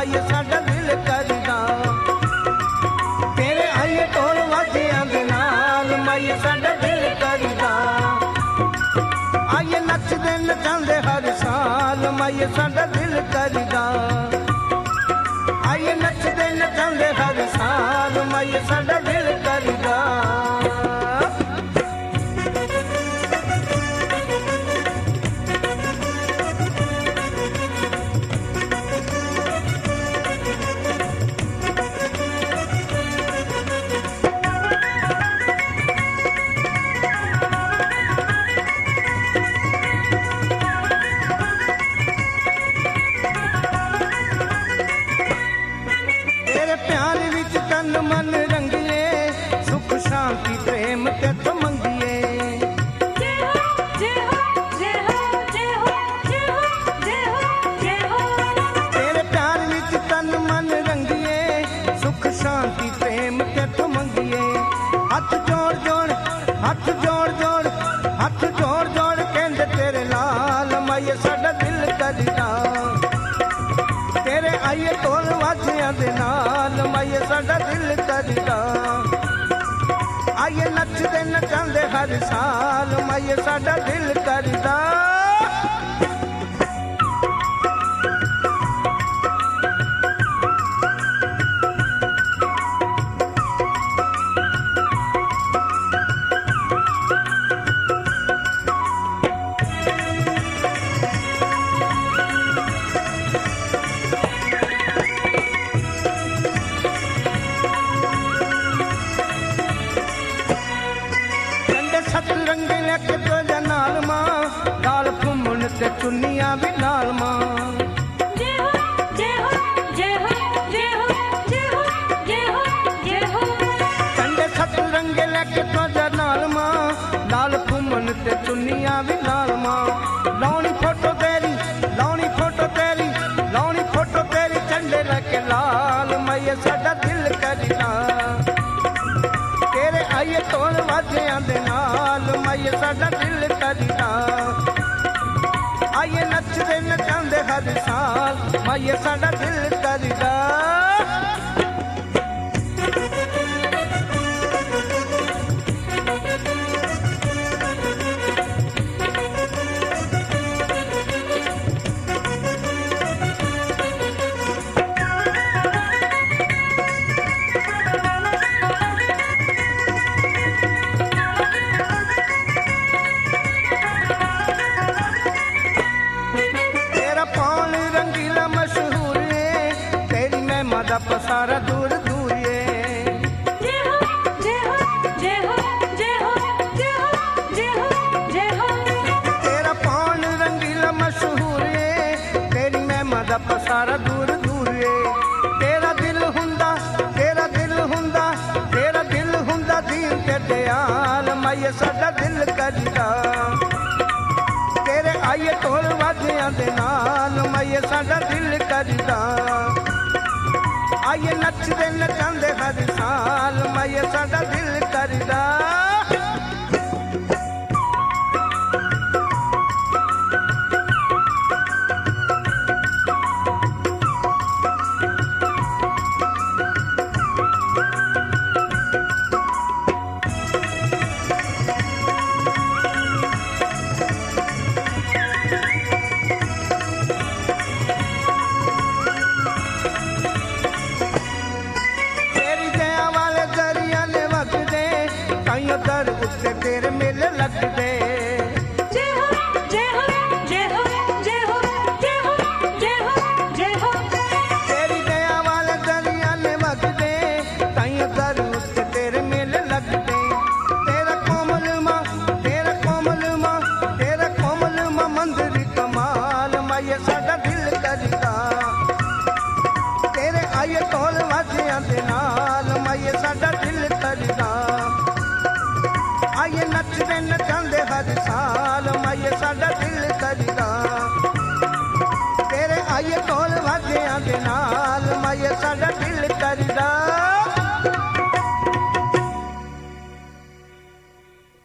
माये साडा दिल करदा। तेरे आइए ढोल वाजियां दे नाल माये साडा दिल करदा। आइए नचदे नचांदे हर साल माये साडा दिल करदा। आइए नचदे नचांदे हर साल माये साडा दिल करदा। मन रंगिए सुख शांति प्रेम ते तो मंगिए। जय हो जय हो जय हो जय हो जय हो जय हो जय हो। तेरे प्यार विच तन मन रंगिए सुख शांति प्रेम ते तो मंगिए। हाथ जोड़ जोड़ हाथ जोड़ जोड़ हाथ जोड़ जोड़ कहंदे तेरे लाल माये साडा दिल करदा। तेरे आइए ढोल वाजियां दे नाल माये साडा दिल करदा। आइए नचदे नचांदे हर साल माये साडा दिल करदा। ते चुन्नियां भी नाल मां। जय हो जय हो जय हो जय हो जय हो जय हो जय हो। कंडे सत रंगे लेके तो नाल मां लाल फुमन ते चुन्नियां भी नाल मां। लाउनी फोटो तेरी लाउनी फोटो तेरी लाउनी फोटो तेरी झंडे लेके लाल माये साडा दिल करदा। तेरे आइए ढोल वाजियां दे नाल माये साडा दिल करदा। आइए नचदे नचांदे हर साल माये साडा दिल करदा। पसारा दूर दूर ये। जय हो जय हो जय हो जय हो जय हो जय हो जय हो। तेरा पान रंगीला मशहूर ये तेरी महिमा दा पसारा दूर दूर ये। तेरा दिल हुंदा तेरा दिल हुंदा तेरा दिल हुंदा दीन ते दयाल माये साडा दिल करदा। तेरे आइए ढोल वाजियां दे नाल माये साडा दिल करदा। आइए नचदे नचांदे हर साल माये साडा दिल करदा। दर उत्ते तेरे मेले लगदे। जय हो जय हो जय हो जय हो जय हो जय हो जय हो। तेरी दया वाले दरिया ने वगदे ताइयों दर उत्ते तेरे मेले लगदे। तेरा कोमल मां तेरा कोमल मां तेरा कोमल मां मंदिर कमाल माये साडा दिल करदा। तेरे आइए ढोल वाजियां दे नाल माये साडा दिल करदा। आइए नचदे नचांदे हर साल माये साडा दिल करदा। तेरे आइए ढोल वाजियां दे नाल माये साडा